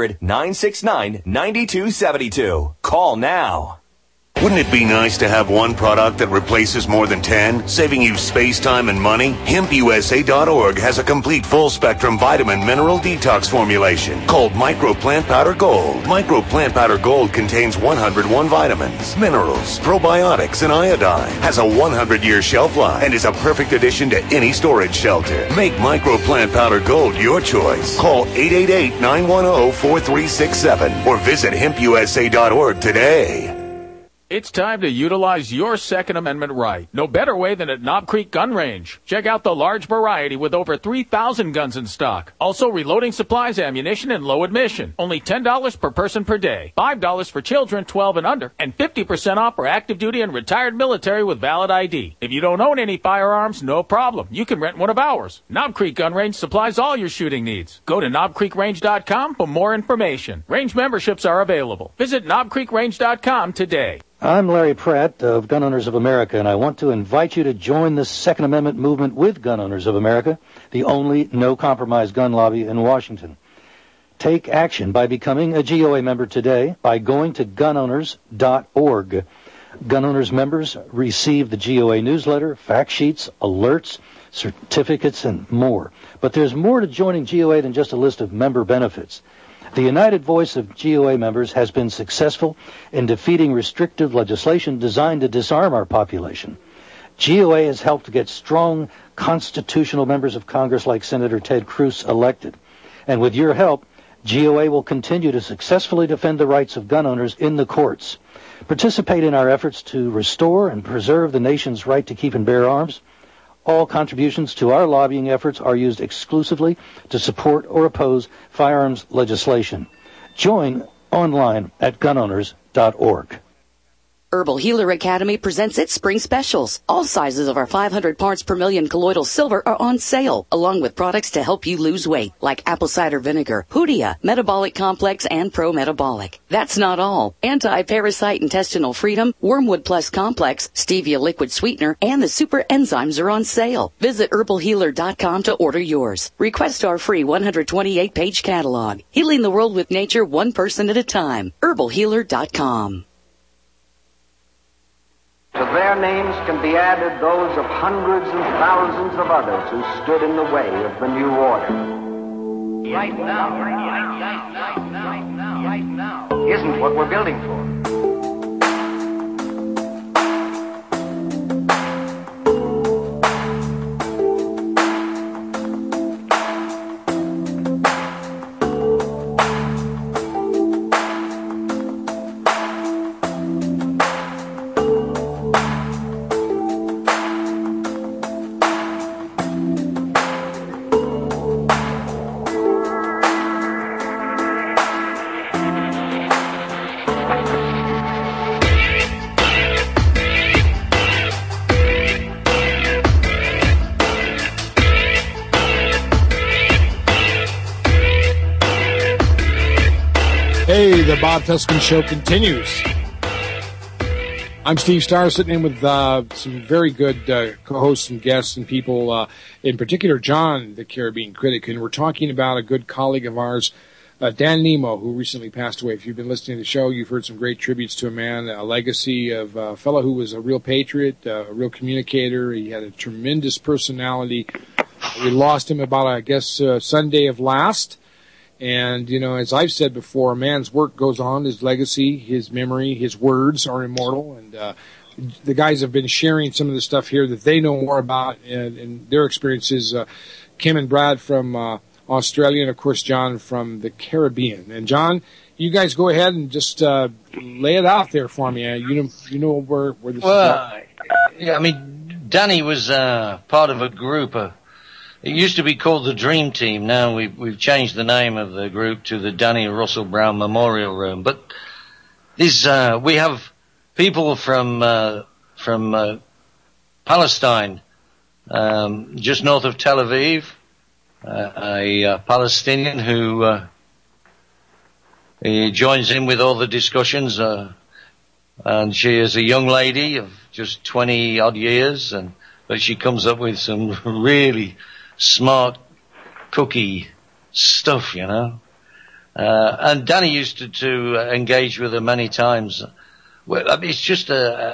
800-969-9272. Call now. Wouldn't it be nice to have one product that replaces more than 10, saving you space, time, and money? HempUSA.org has a complete full-spectrum vitamin mineral detox formulation called Micro Plant Powder Gold. Micro Plant Powder Gold contains 101 vitamins, minerals, probiotics, and iodine. Has a 100-year shelf life and is a perfect addition to any storage shelter. Make Micro Plant Powder Gold your choice. Call 888-910-4367 or visit HempUSA.org today. It's time to utilize your Second Amendment right. No better way than at Knob Creek Gun Range. Check out the large variety with over 3,000 guns in stock. Also reloading supplies, ammunition, and low admission. Only $10 per person per day. $5 for children 12 and under. And 50% off for active duty and retired military with valid ID. If you don't own any firearms, no problem. You can rent one of ours. Knob Creek Gun Range supplies all your shooting needs. Go to knobcreekrange.com for more information. Range memberships are available. Visit knobcreekrange.com today. I'm Larry Pratt of Gun Owners of America, and I want to invite you to join the Second Amendment movement with Gun Owners of America, the only no-compromise gun lobby in Washington. Take action by becoming a GOA member today by going to gunowners.org. Gun Owners members receive the GOA newsletter, fact sheets, alerts, certificates, and more. But there's more to joining GOA than just a list of member benefits. The united voice of GOA members has been successful in defeating restrictive legislation designed to disarm our population. GOA has helped get strong constitutional members of Congress like Senator Ted Cruz elected. And with your help, GOA will continue to successfully defend the rights of gun owners in the courts. Participate in our efforts to restore and preserve the nation's right to keep and bear arms. All contributions to our lobbying efforts are used exclusively to support or oppose firearms legislation. Join online at gunowners.org. Herbal Healer Academy presents its spring specials. All sizes of our 500 parts per million colloidal silver are on sale, along with products to help you lose weight, like apple cider vinegar, Hoodia, Metabolic Complex, and Pro Metabolic. That's not all. Anti-parasite intestinal freedom, Wormwood Plus Complex, Stevia liquid sweetener, and the super enzymes are on sale. Visit herbalhealer.com to order yours. Request our free 128-page catalog. Healing the world with nature, one person at a time. herbalhealer.com. To their names can be added those of hundreds and thousands of others who stood in the way of the new order. Right now isn't what we're building for. Hey, the Bob Tuskin Show continues. I'm Steve Starr, sitting in with some very good co-hosts and guests and people, in particular John, the Caribbean critic, and we're talking about a good colleague of ours, Dan Nemo, who recently passed away. If you've been listening to the show, you've heard some great tributes to a man, a legacy of a fellow who was a real patriot, a real communicator. He had a tremendous personality. We lost him about, I guess, Sunday of last. And, you know, as I've said before, a man's work goes on, his legacy, his memory, his words are immortal. And the guys have been sharing some of the stuff here that they know more about and their experiences. Kim and Brad from Australia, and of course John from the Caribbean. And John, you guys go ahead and just lay it out there for me. You know where this is at. Yeah, I mean, Danny was part of a group. It used to be called the Dream Team. Now we've changed the name of the group to the Danny Russell Brown Memorial Room. But this we have people from Palestine, just north of Tel Aviv. A Palestinian who he joins in with all the discussions, and she is a young lady of just 20 odd years, but she comes up with some really smart cookie stuff, you know. And Danny used to engage with her many times. Well, I mean, it's just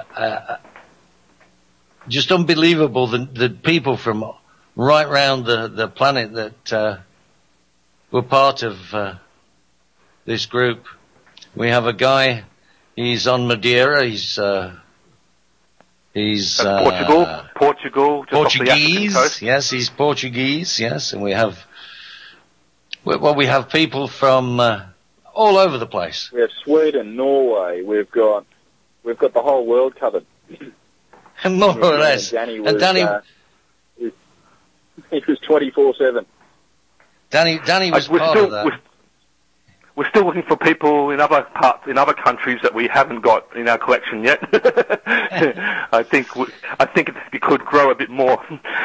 just unbelievable the people from right round the planet that were part of this group. We have a guy, he's on Madeira, he's Portugal, just off the African coast. Yes, he's Portuguese, yes, and we have people from all over the place. We have Sweden, Norway, we've got the whole world covered. More or less. Danny was, it was 24/7. Danny was part of that. We're still looking for people in other countries that we haven't got in our collection yet. I think it could grow a bit more.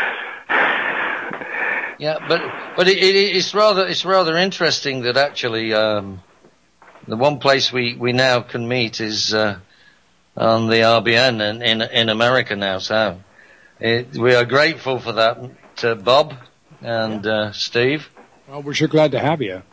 Yeah, but it's rather interesting that actually the one place we now can meet is on the RBN in America now. So we are grateful for that to Bob and Steve. Well, we're sure glad to have you.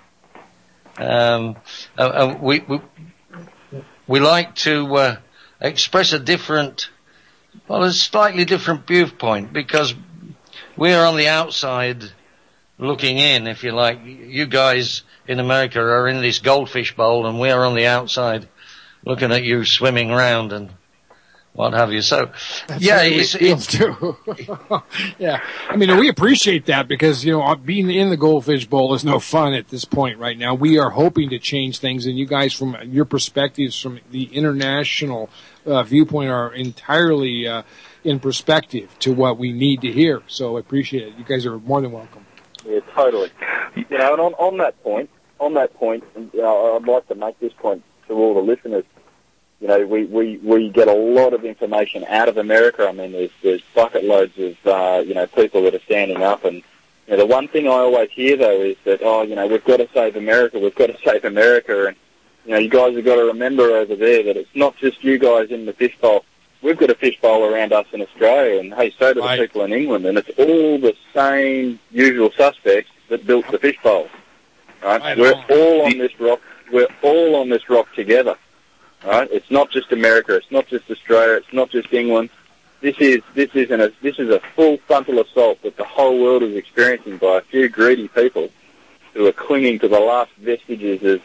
We like to express a slightly different viewpoint, because we are on the outside looking in, if you like. You guys in America are in this goldfish bowl, and we are on the outside looking at you swimming around and what have you. So, that's yeah, it's too. Yeah, I mean, we appreciate that, because being in the goldfish bowl is no fun at this point right now. We are hoping to change things, and you guys, from your perspectives from the international viewpoint, are entirely in perspective to what we need to hear. So I appreciate it. You guys are more than welcome. Yeah, totally. And on that point, I'd like to make this point to all the listeners. We get a lot of information out of America. I mean, there's bucket loads of, people that are standing up. And, the one thing I always hear, though, is that, we've got to save America. And, you guys have got to remember over there that it's not just you guys in the fishbowl. We've got a fishbowl around us in Australia, and, hey, so do the people in England. And it's all the same usual suspects that built the fishbowl. Right? We're all on this rock. We're all on this rock together. Right? It's not just America. It's not just Australia. It's not just England. This is a full frontal assault that the whole world is experiencing by a few greedy people who are clinging to the last vestiges of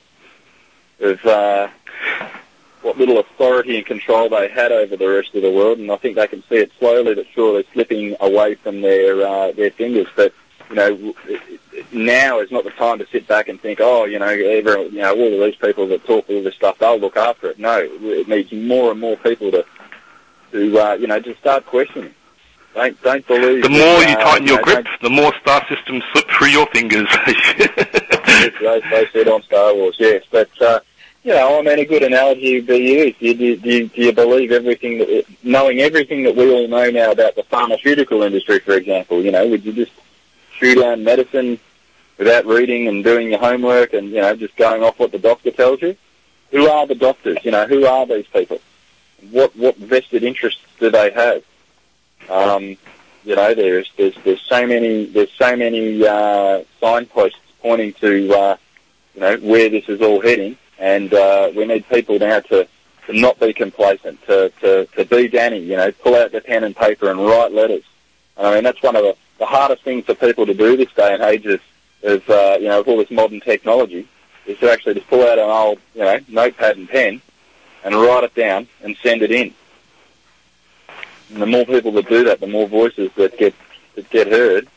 what little authority and control they had over the rest of the world. And I think they can see it slowly but surely slipping away from their fingers. But now is not the time to sit back and think, all of these people that talk all this stuff, they'll look after it. No, it needs more and more people to just start questioning. Don't believe. The more you tighten your grip, the more star systems slip through your fingers. They said on Star Wars, yes. But a good analogy would be used. Do you believe knowing everything that we all know now about the pharmaceutical industry, for example? Would you just chew down medicine without reading and doing your homework and, just going off what the doctor tells you? Who are the doctors? Who are these people? What vested interests do they have? There's so many signposts pointing to, where this is all heading, and we need people now to not be complacent, to be Danny, pull out the pen and paper and write letters. I mean, that's one of the hardest things for people to do this day and age of with all this modern technology, is to actually just pull out an old, notepad and pen and write it down and send it in. And the more people that do that, the more voices that get heard.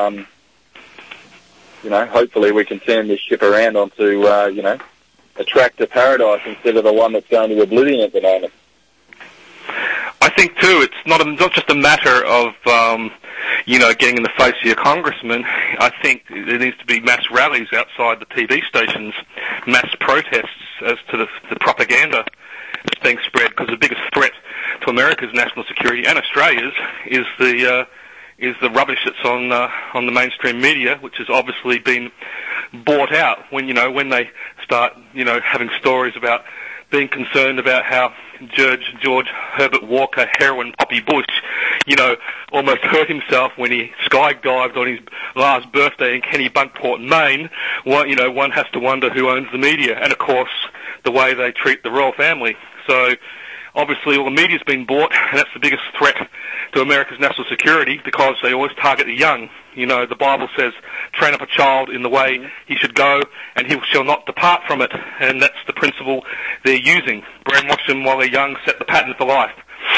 Hopefully we can turn this ship around onto, a track to paradise instead of the one that's going to oblivion at the moment. I think too, it's not just a matter of getting in the face of your congressman. I think there needs to be mass rallies outside the TV stations, mass protests as to the propaganda that's being spread. Because the biggest threat to America's national security and Australia's is the rubbish that's on the mainstream media, which has obviously been bought out. When they start having stories about being concerned about how George Herbert Walker, heroin Poppy Bush, almost hurt himself when he skydived on his last birthday in Kennebunkport, Maine. One has to wonder who owns the media, and of course the way they treat the royal family. So obviously all the media's been bought, and that's the biggest threat to America's national security, because they always target the young. The Bible says, train up a child in the way he should go, and he shall not depart from it. And that's the principle they're using. Brainwash them while they're young, set the pattern for life.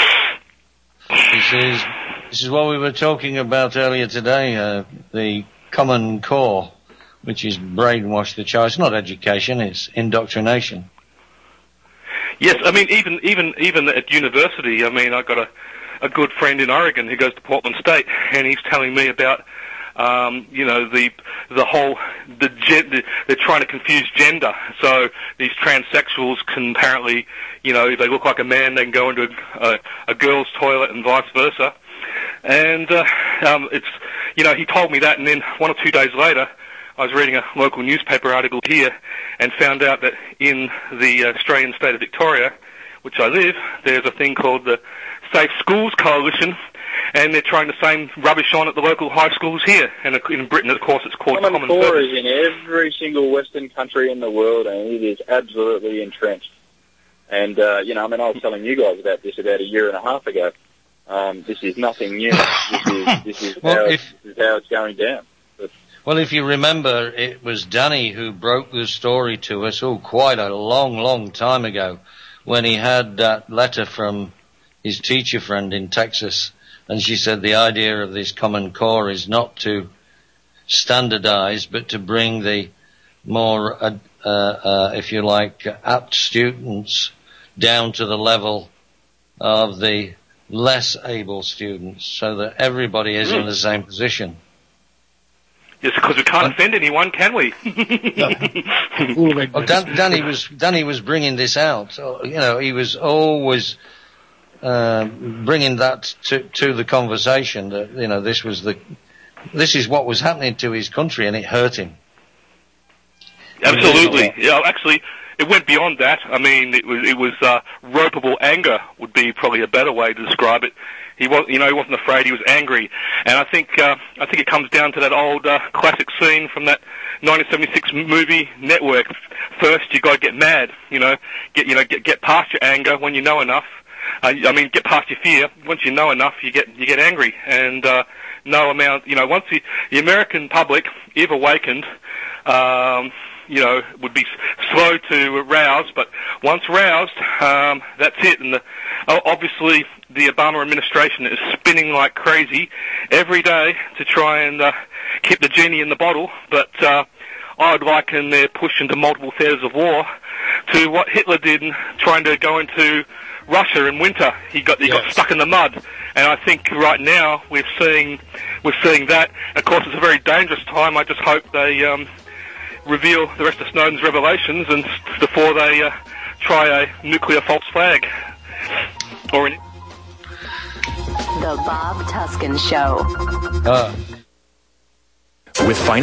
This is what we were talking about earlier today, the Common Core, which is brainwash the child. It's not education, it's indoctrination. Yes, I mean, even at university, I got a good friend in Oregon who goes to Portland State, and he's telling me about, they're trying to confuse gender. So these transsexuals can apparently, if they look like a man, they can go into a girl's toilet and vice versa. And, he told me that, and then 1 or 2 days later, I was reading a local newspaper article here and found out that in the Australian state of Victoria, which I live, there's a thing called the Safe Schools Coalition, and they're trying the same rubbish on at the local high schools here. And in Britain, of course, it's called Common Core. Core is in every single Western country in the world, and it is absolutely entrenched. And, I was telling you guys about this about a year and a half ago. This is nothing new. This is how it's going down. Well, if you remember, it was Danny who broke the story to us, quite a long, long time ago, when he had that letter from his teacher friend in Texas, and she said the idea of this Common Core is not to standardize, but to bring the more, if you like, apt students down to the level of the less able students, so that everybody is in the same position. Yes, because we can't offend anyone, can we? Well, Danny was bringing this out. So, he was always bringing that to the conversation. That this is what was happening to his country, and it hurt him. Absolutely. Actually, it went beyond that. I mean, it was ropeable anger would be probably a better way to describe it. He wasn't afraid. He was angry, and I think it comes down to that old classic scene from that 1976 movie Network. First, you got to get mad. Get past your anger when you know enough. Get past your fear. Once you know enough, you get angry, and no amount. Once the American public, if awakened, would be slow to rouse, but once roused, that's it. And obviously, the Obama administration is spinning like crazy every day to try and keep the genie in the bottle. But I would liken their push into multiple theaters of war to what Hitler did in trying to go into Russia in winter. He got stuck in the mud, and I think right now we're seeing that. Of course, it's a very dangerous time. I just hope they reveal the rest of Snowden's revelations and before they try a nuclear false flag. The Bob Tuskin Show. With